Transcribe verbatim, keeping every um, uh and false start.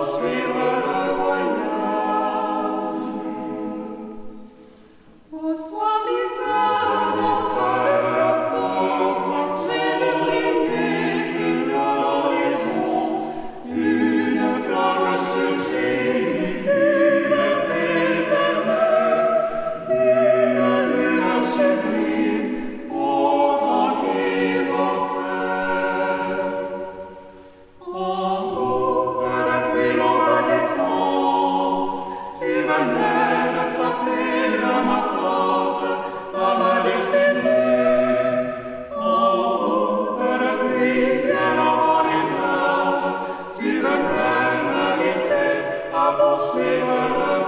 poursuivre le voyage. Au soir d'hiver, contre le flocon, j'ai de briller, figure l'horizon, une flamme surgit, lumière éternelle, une lueur sublime, autant qu'immortelle. En route depuis l'ombre des temps, tu venais de frapper à ma porte, à ma destinée. En route depuis bien avant les âges, tu venais m'inviter à poursuivre le